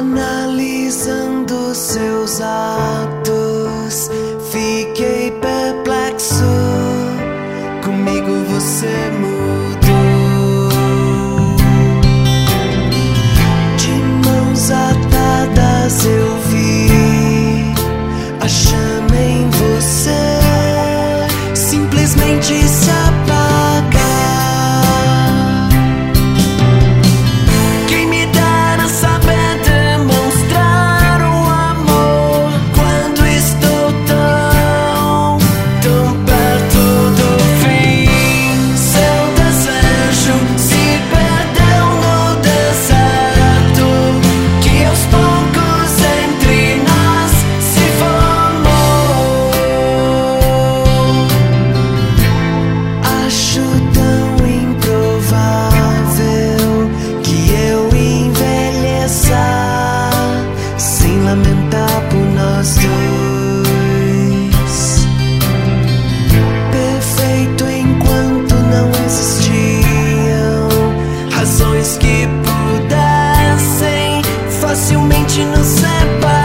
Analisando seus atos, fiquei perplexo. Comigo você mudou. De mãos atadas eu vi a chama em você simplesmente se apagar. Lamentar por nós dois, perfeito enquanto não existiam razões que pudessem facilmente nos separar.